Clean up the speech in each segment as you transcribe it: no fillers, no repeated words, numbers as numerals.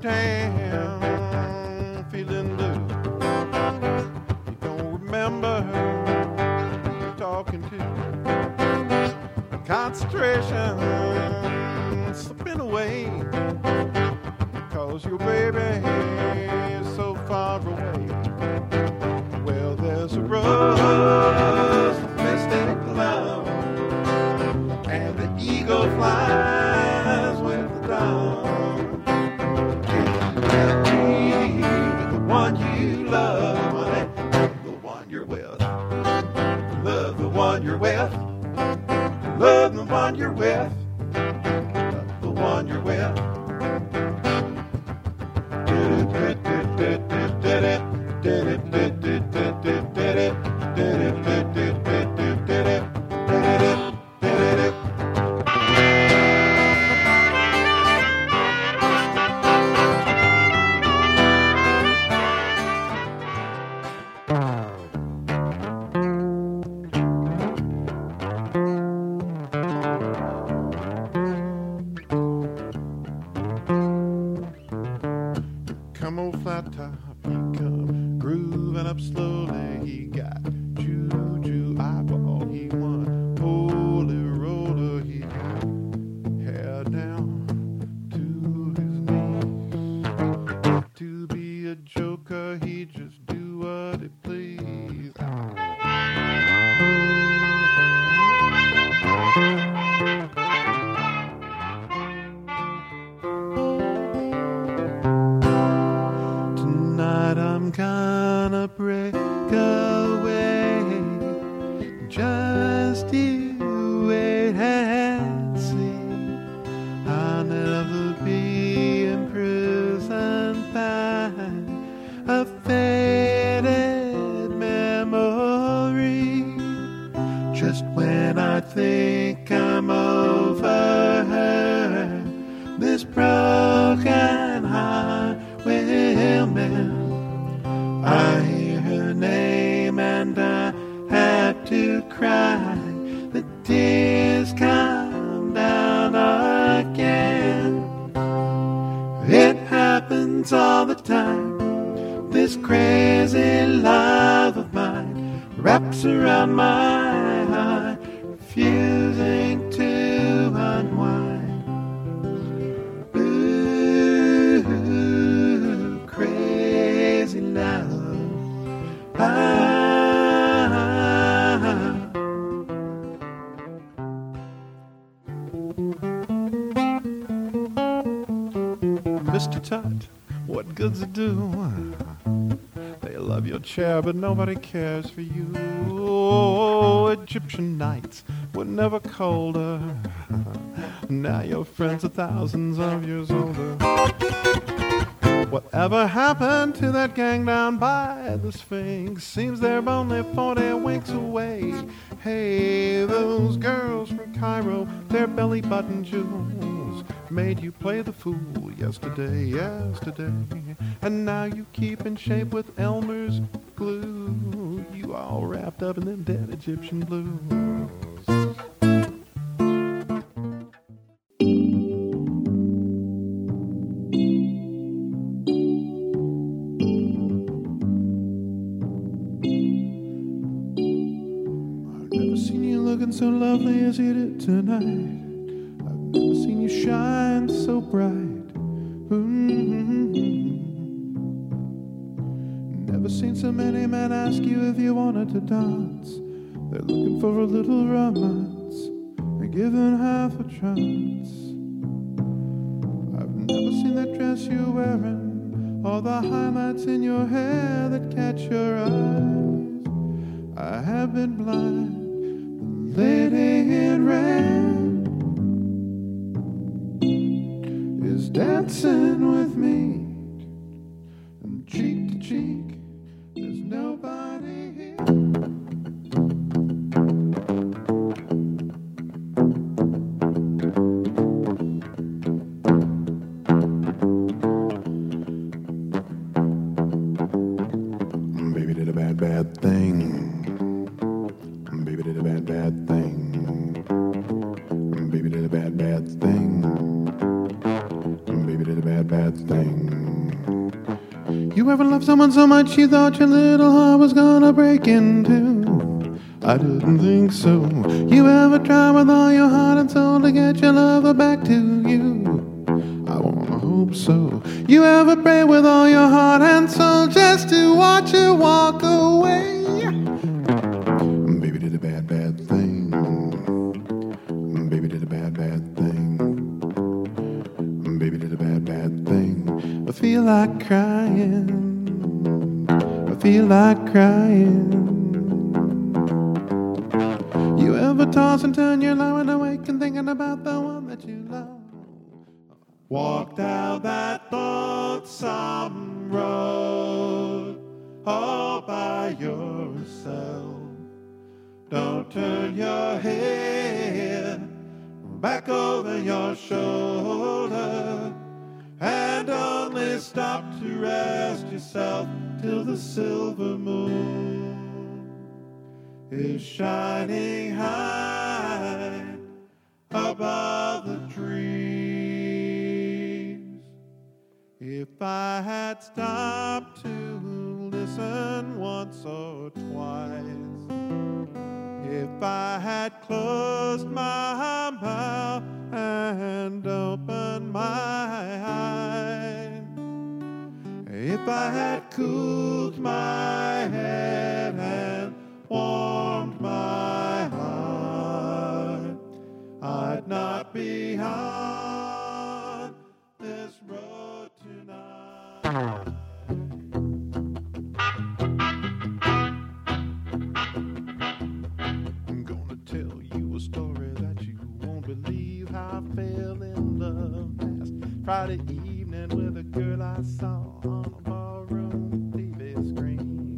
down, feeling blue. You don't remember who you're talking to. Concentration slipping away, cause your baby is so far away. Well, there's a rose of mystic love, and the eagle flies with the dawn. And be the one you love, honey, the one you're with. Love the one you're with. Love the one you're with. Love the one you're with. Come on, flat top, he come grooving up slowly. He got juju eyeball, he won holy roller. He got hair down to his knees. To be a joker, he just do what he please. Tonight I'm gonna break away. Just you wait and see. I'll never be imprisoned by a faded memory. Just when I think I'm over her, this broken heart will mend. I hear her name and I have to cry. The tears come down again. It happens all the time. This crazy love of mine wraps around my heart, refusing to unwind. Ooh, crazy love. Mr. Tut, what good's it do? They love your chair, but nobody cares for you. Oh, Egyptian nights were never colder. Now your friends are thousands of years older. Whatever happened to that gang down by the Sphinx? Seems they're only 40 winks away. Hey, those girls from Cairo, their belly button jewels made you play the fool yesterday. And now you keep in shape with Elmer's glue. You all wrapped up in them dead Egyptian blues. Looking so lovely as you did tonight. I've never seen you shine so bright. Never seen so many men ask you if you wanted to dance. They're looking for a little romance and given half a chance. I've never seen that dress you're wearing or the highlights in your hair that catch your eyes. I have been blind. Lady in red is dancing with me, and cheek to cheek, there's nobody here. Baby did a bad, bad thing. Baby did a bad, bad thing. Baby did a bad, bad thing. Baby did a bad, bad thing. ever loved someone so much you thought your little heart was gonna break in two? I didn't think so. You ever try with all your heart and soul to get your lover back to you? I wanna hope so. You ever pray with all your heart and soul just to watch her walk away? Baby did a bad, bad thing. Baby did a bad, bad thing. Baby did a bad, bad thing. I feel like crying. I feel like crying. You ever toss and turn your lying awake and thinking about the one that you love? Walk down that lonesome road all by yourself. Don't turn your head back over your shoulder, and only stop to rest yourself till the silver moon is shining high above the trees. If I had stopped to listen once or twice, if I had closed my mouth and opened my eyes, if I had cooled my head and warmed my heart, I'd not be on this road tonight. I'm gonna tell you a story that you won't believe how I fell in love last Friday evening with a girl I saw on a ballroom TV screen.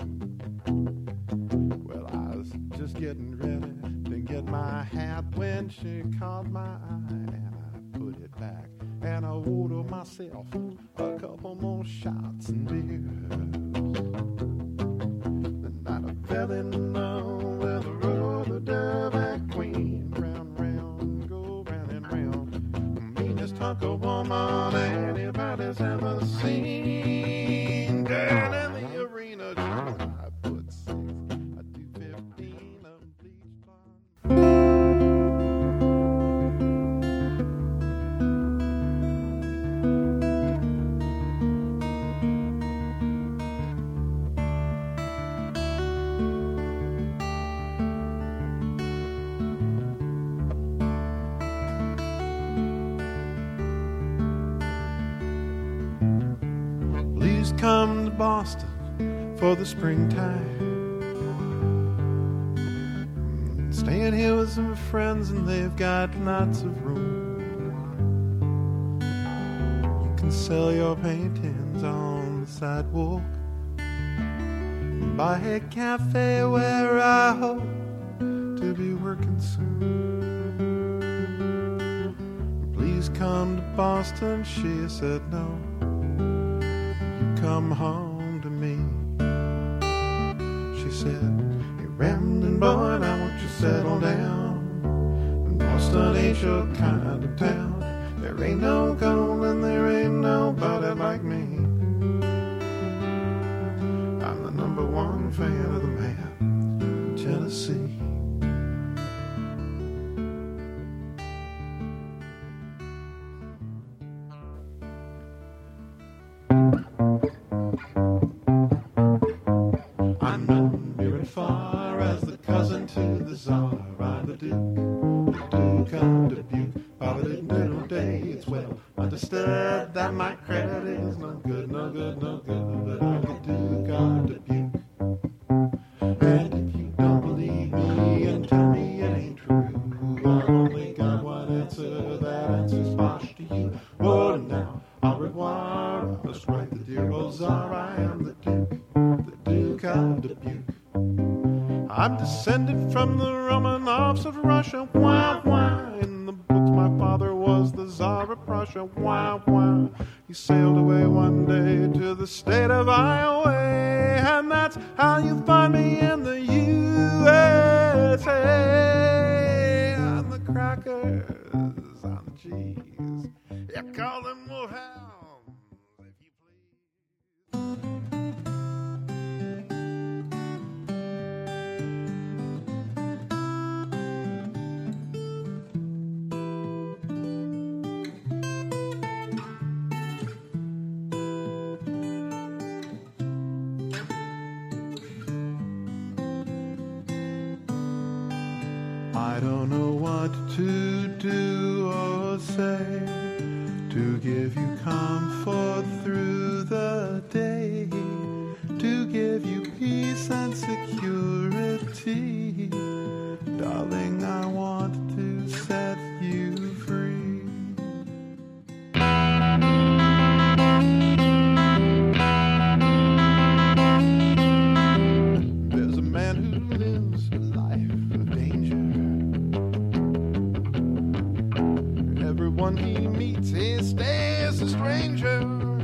Well, I was just getting ready to get my hat when she caught my eye, and I put it back and I ordered myself a couple more shots and beers. The night I fell in love with a roller derby queen. Round, round, go round and round. The meanest hunk of woman anybody's ever seen. Down in the arena, I put 6, I do 15 of bleach blonde. Please come to Boston for the springtime. Staying here with some friends and they've got lots of room. You can sell your paintings on the sidewalk. Buy a cafe where I hope to be working soon. Please come to Boston, she said no. Come home to me. She said, hey, rambling boy, now won't you settle down? Boston ain't your kind of town. There ain't no gold and there ain't nobody like me. I'm the #1 fan of the man in Tennessee. Far as the cousin to the Tsar, I'm the Duke of Dubuque. Ba-ba-doo-doo day, it's well understood that my credit is no good, no good, no good, but I'm the Duke of Dubuque. And if you don't believe me and tell me it ain't true, I've only got one answer, that answer's bosh to you. Oh, now, au revoir, I must write the dear old Tsar, I am the Duke of Dubuque. I'm descended from the Romanovs of Russia, wah, wah. In the books my father was the Tsar of Prussia, wah, wah. He sailed away one day to the state of Iowa, and that's how you find me in the USA. On the crackers, on the cheese, you call them wolfhounds, if you please. I don't know what to do or say to give you comfort through the day, to give you peace and security. Darling, I want to set you free. There's a man who lives a life of danger. Everyone he meets, he stays a stranger.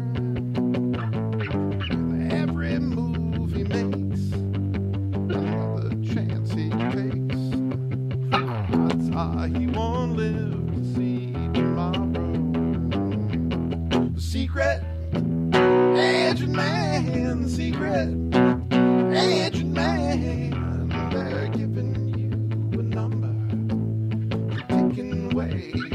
With every move he makes, another chance he takes, odds are he won't live to see tomorrow. The secret agent man, the secret agent man, they're giving you a number, they're taking away